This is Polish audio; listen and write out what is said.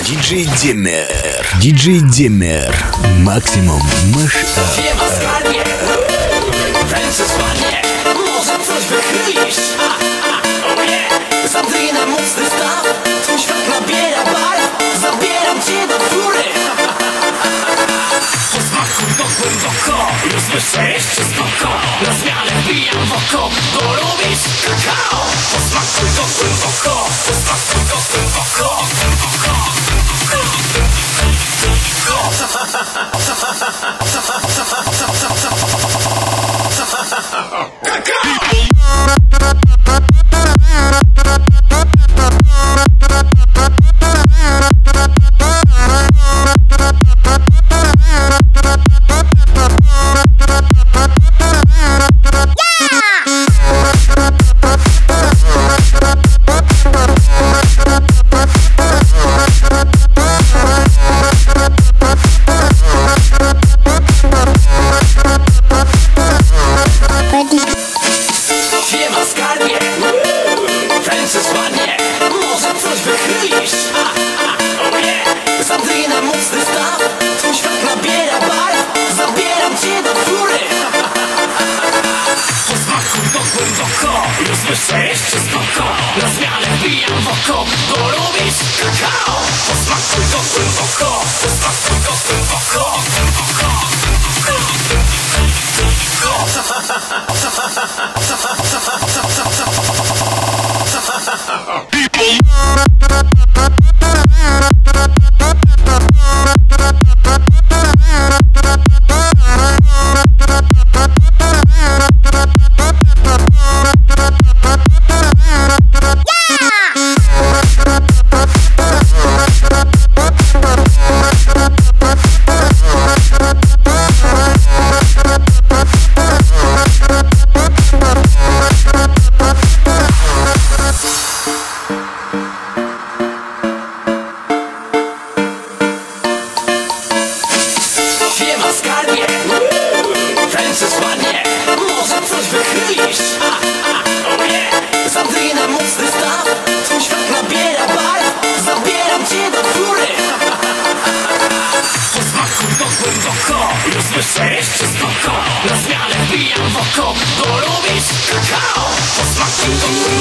DJ Demer. DJ Demer. Maksimum Mashup. Siema skarbie, ręce słanie, może coś wychylisz. Oh yeah, Sandrina mocny staw, twój świat nabiera barw, zabieram cię do góry. Posmakuj to głęboko, już słyszę jeszcze spoko, na zmianę wbijam w oko, bo lubisz kakao. Posmakuj to głęboko, posmakuj to głęboko, głęboko. Siema skarbie, ręce słanie, może coś wychylisz. Oh yeah, Sandrina mocny staw, twój świat nabiera barw, zabieram cię do góry. Posmakuj to głęboko, już słyszę jeszcze spoko, na zmianę wbijam w oko, bo lubisz kakao. Posmakuj to głęboko, posmakuj to głęboko, głęboko. Siema skarbie, ręce słanie, może coś wychylisz. Oh yeah, Sandrina mocny staw, twój świat nabiera barw, zabieram cię do góry. Posmakuj to głęboko, już słyszę jeszcze spoko, na zmianę wbijam w oko, bo lubisz kakao. Posmakuj to głęboko.